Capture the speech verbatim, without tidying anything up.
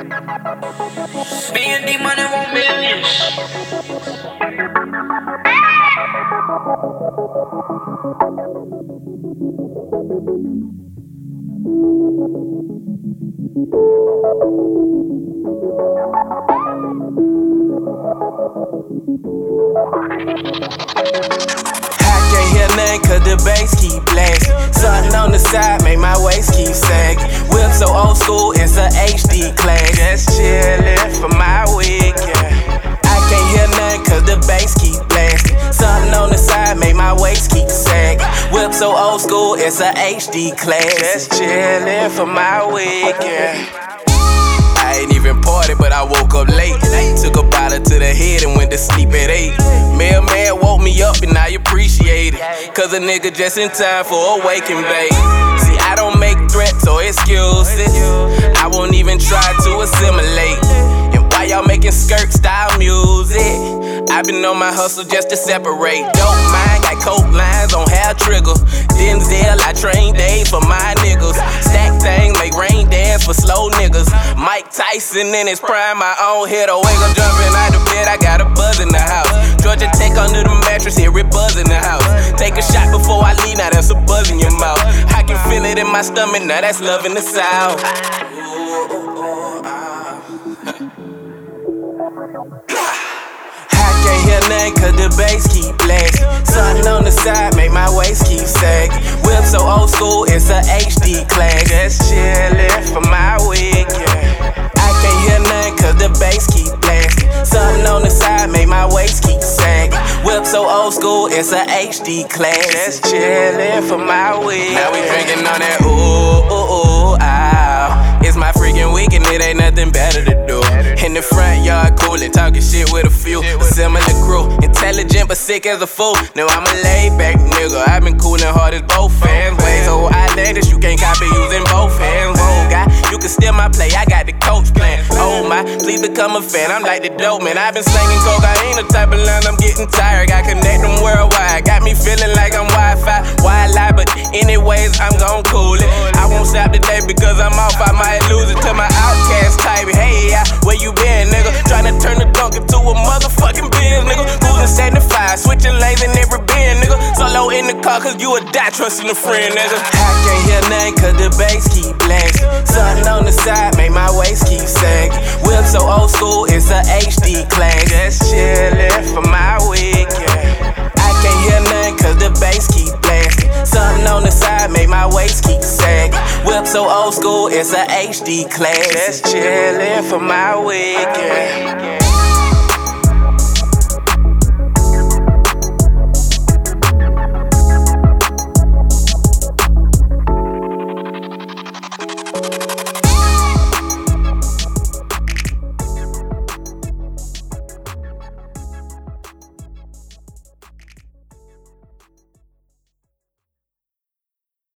B and D money want millions. Cause the bass keep blasting. Something on the side make my waist keep sagging. Whip so old school, it's a H D class. Just chillin' for my weekend. I can't hear nothing cause the bass keep blasting. Something on the side make my waist keep sagging. Whip so old school, it's a H D class. Just chillin' for my weekend. I ain't even party, but I woke up late. Took a bottle to the head and went to sleep at eight. Mailman woke me up and I appreciate it. Cause a nigga just in time for a waking bait. See, I don't make threats or excuses. I won't even try to assimilate. And why y'all making skirt style music? I been on my hustle just to separate. Dope mind, got coke lines on hair trigger. Denzel, I train days for my niggas. Stack things, make rain dance for slow niggas. Mike Tyson in his prime, my own hit. A wake up jumping out the bed, I got a buzz in the house. Georgia Tech under the mattress, hear it buzz in the house. Take a shot before I leave, now that's a buzz in your mouth. I can feel it in my stomach, now that's love in the sound. Can't hear nothing cause the bass keep blasting. Something on the side make my waist keep sagging. Whip so old school, it's a H D class. Just chillin' for my weekend. I can't hear nothing cause the bass keep blasting. Something on the side make my waist keep sagging. Whip so old school, it's a H D class. Just chillin' for my weekend. Now we drinking on that ooh, ooh, ooh, ow. It's my freaking weekend, it ain't nothing better to do. In the front yard, coolin', talking shit with a few. A similar crew, intelligent but sick as a fool. Now I'm a laid back nigga, I been coolin' hard as both fans. Way so outlandish, you can't copy using both hands. Oh God, you can steal my play, I got the coach plan. Oh my, please become a fan, I'm like the dope man. I been slinging coke, I ain't the type of line, I'm getting tired. Got connect them worldwide, got me feeling like I'm Wi-Fi. Why I lie, but anyways, I'm gon' cool it. I won't stop today because I'm off, I might lose it to my outcast type. Hey, yeah, where you been, nigga? Tryna turn the dunk into a motherfucking Benz, nigga. Cruising seventy-five, switching lanes in every bend, nigga. Solo in the car cause you a die trusting a friend, nigga. I can't hear nothing cause the bass keep blasting. Something on the side make my waist keep sagging. Whip so old school, it's a H D class. Just chillin' for my weekend. I can't hear nothing cause the bass keep blasting. Something on the side make my waist keep sagging. Whip so old school, it's a H D class. Just chillin' for my weekend.